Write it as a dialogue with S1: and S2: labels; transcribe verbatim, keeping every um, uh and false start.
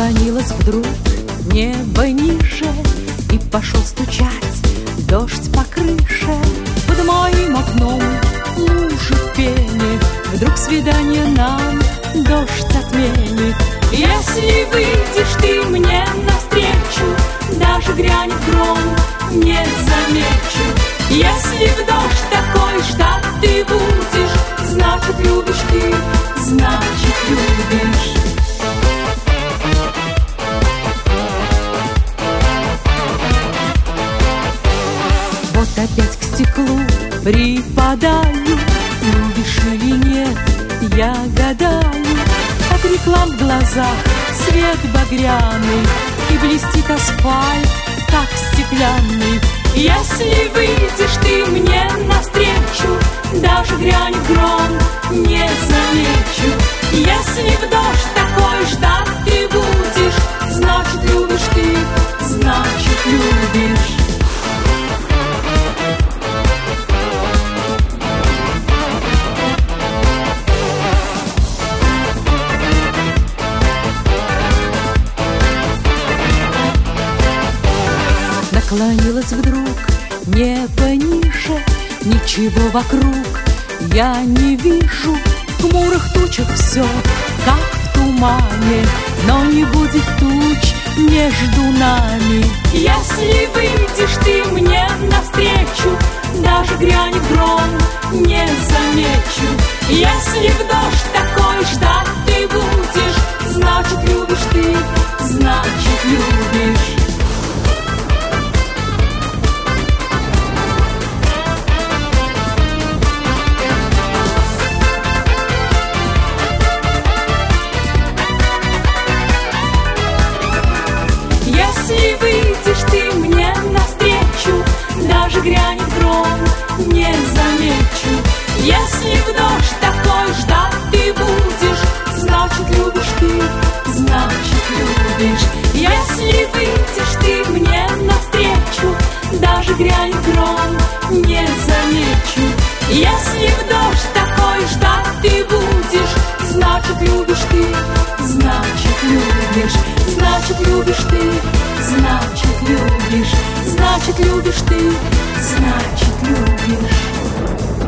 S1: Наклонилось вдруг небо ниже, и пошел стучать дождь по крыше. Под моим окном лужи пени, вдруг свидание нам дождь отменит. Если выйдешь ты мне навстречу, даже грянет гром, не замечу. Если в дождь такой ждать ты будешь, значит любишь ты, значит любишь. Вот опять к стеклу припадаю, любишь или нет, я гадаю. От реклам в глазах свет багряный, и блестит асфальт, как стеклянный. Если выйдешь ты мне навстречу, даже грянет гром, не замечу. Если в дождь такой ждать ты будешь, значит любишь ты, значит любишь. Наклонилась вдруг небо ниже, ничего вокруг я не вижу. В хмурых тучах все, как в тумане, но не будет туч между нами. Если выйдешь ты мне навстречу, даже грянет гром, не замечу. Если в дождь такой ждать ты будешь, значит любишь ты, значит любишь. Если выйдешь ты мне навстречу, даже грянет гром, не замечу. Если в дождь такой ждать ты будешь, значит любишь ты, значит любишь. Если выйдешь ты мне навстречу, даже грянет гром, не замечу. Если в дождь такой ждать ты будешь, значит любишь ты, значит любишь. Значит любишь ты, значит любишь. Значит любишь ты, значит любишь.